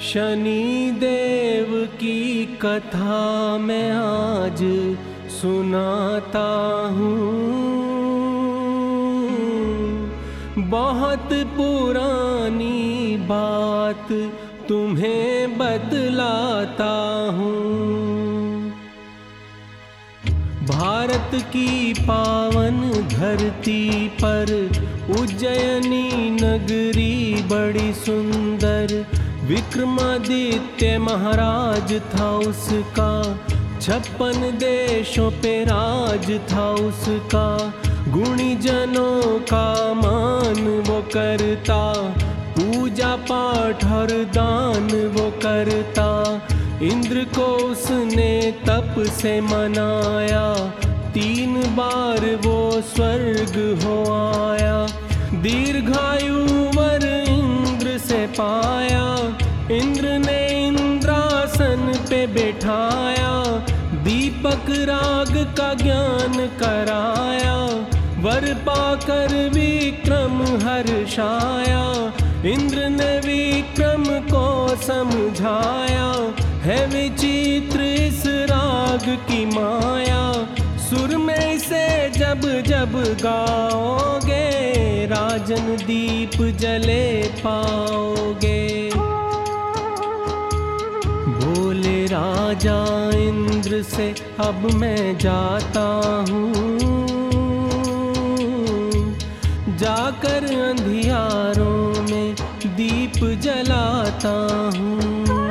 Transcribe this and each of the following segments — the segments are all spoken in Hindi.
शनि देव की कथा मैं आज सुनाता हूँ। बहुत पुरानी बात तुम्हें बतलाता हूँ। भारत की पावन धरती पर उज्जैनी नगरी बड़ी सुंदर, विक्रमादित्य महाराज था उसका, 56 देशों पे राज था उसका। गुणी जनों का मान वो करता, पूजा पाठ और दान वो करता। इंद्र को उसने तप से मनाया, 3 बार वो स्वर्ग हो आया। दीर्घायु वर इंद्र से पाया, इंद्र ने इंद्रासन पे बैठाया। दीपक राग का ज्ञान कराया, वर पाकर विक्रम हर्षाया। इंद्र ने विक्रम को समझाया, है विचित्र इस राग की माया। सुर में इसे जब जब गाओगे, राजन दीप जले पाओगे। बोले राजा इंद्र से अब मैं जाता हूँ, जाकर अंधियारों में दीप जलाता हूँ।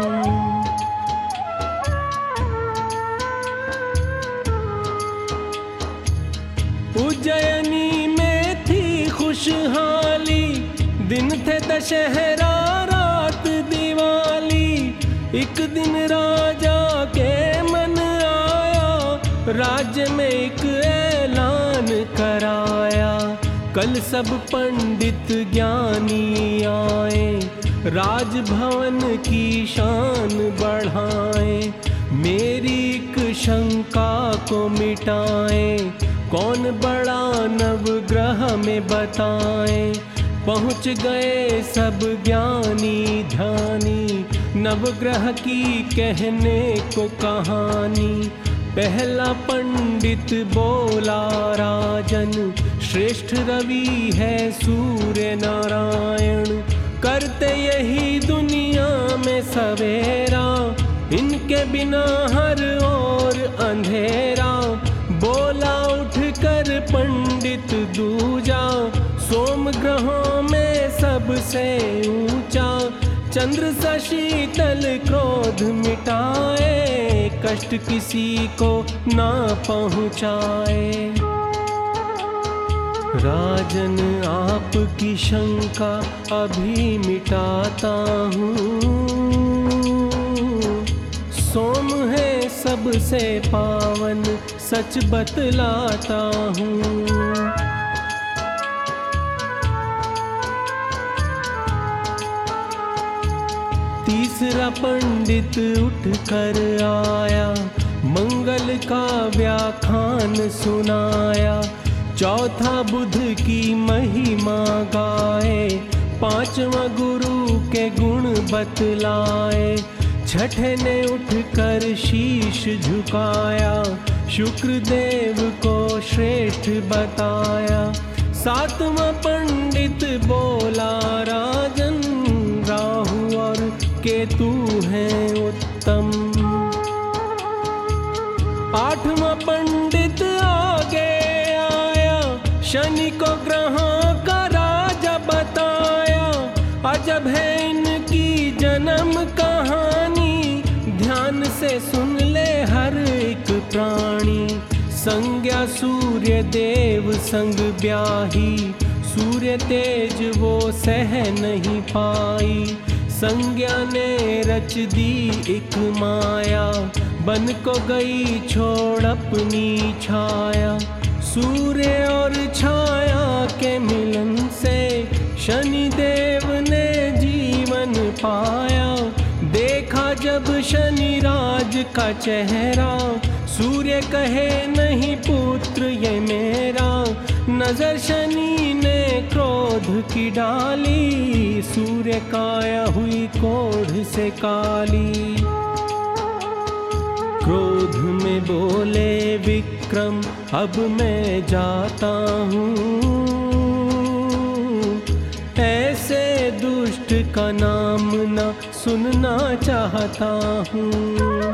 उज्जैनी में थी खुशहाली, दिन थे दशहरा रात दिवाली। एक दिन राजा के मन आया, राज्य में एक ऐलान कराया। कल सब पंडित ज्ञानी आए, राजभवन की शान बढ़ाएं। मेरी एक शंका को मिटाएं, कौन बड़ा नवग्रह में बताएं। पहुँच गए सब ज्ञानी ध्यानी, नवग्रह की कहने को कहानी। पहला पंडित बोला राजन, श्रेष्ठ रवि है सूर्य नारायण। करते यही दुनिया में सवेरा, इनके बिना हर ओर अंधेरा। बोला उठकर पंडित दूजा, सोम ग्रहों में सबसे ऊंचा। चंद्र सा शीतल क्रोध मिटाए, कष्ट किसी को ना पहुँचाए। राजन आपकी शंका अभी मिटाता हूँ, सोम है सबसे पावन सच बतलाता हूँ। तीसरा पंडित उठ कर आया, मंगल का व्याख्यान सुनाया। चौथा बुध की महिमा गाए, 5वां गुरु के गुण बतलाए। छठे ने उठकर शीश झुकाया, शुक्रदेव को श्रेष्ठ बताया। 7वां पंडित बोला राजन, राहु और केतु हैं उत्तम। 8वां पंडित आगे आया, शनि को ग्रहों का राजा बताया। अजब है इनकी जन्म कहानी, ध्यान से सुन ले हर एक प्राणी। संज्ञा सूर्य देव संग ब्याही, सूर्य तेज वो सह नहीं पाई। संज्ञा ने रच दी एक माया, बन को गई छोड़ अपनी छाया। सूर्य और छाया के मिलन से शनि देव ने जीवन पाया। देखा जब शनि राज का चेहरा, सूर्य कहे नहीं पुत्र ये मेरा। नजर शनि ने क्रोध की डाली, सूर्य काया हुई कोढ़ से काली। क्रोध में बोले विक्रम अब मैं जाता हूँ, ऐसे दुष्ट का नाम न सुनना चाहता हूँ।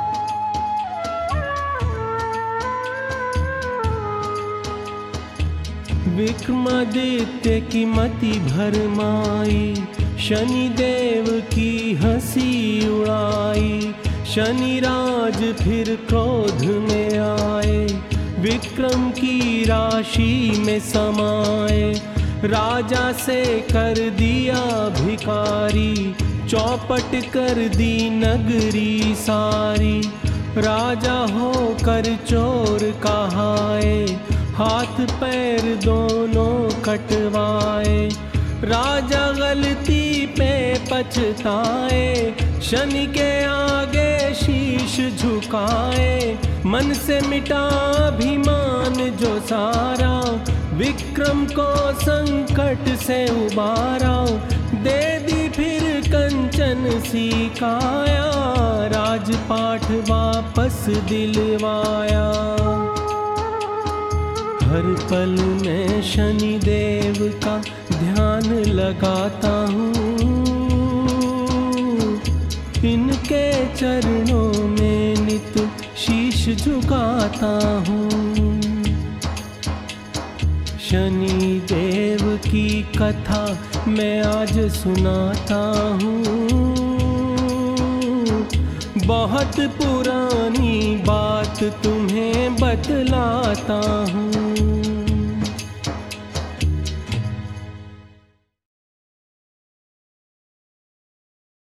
विक्रमादित्य की मति भरमाई, शनि देव की हंसी उड़ाई। शनि राज फिर क्रोध में आए, विक्रम की राशि में समाए। राजा से कर दिया भिखारी, चौपट कर दी नगरी सारी। राजा होकर चोर कहाए, हाथ पैर दोनों कटवाए। राजा गलती पे पछताए, शनि के आगे शीश झुकाए। मन से मिटा अभिमान जो सारा, विक्रम को संकट से उबारा। दे दी फिर कंचन सी काया, राजपाठ वापस दिलवाया। हर पल मैं शनि देव का ध्यान लगाता हूँ, इनके चरणों में नित शीश झुकाता हूँ। शनि देव की कथा मैं आज सुनाता हूँ, बहुत पुरानी बात तुम्हें बतलाता हूँ।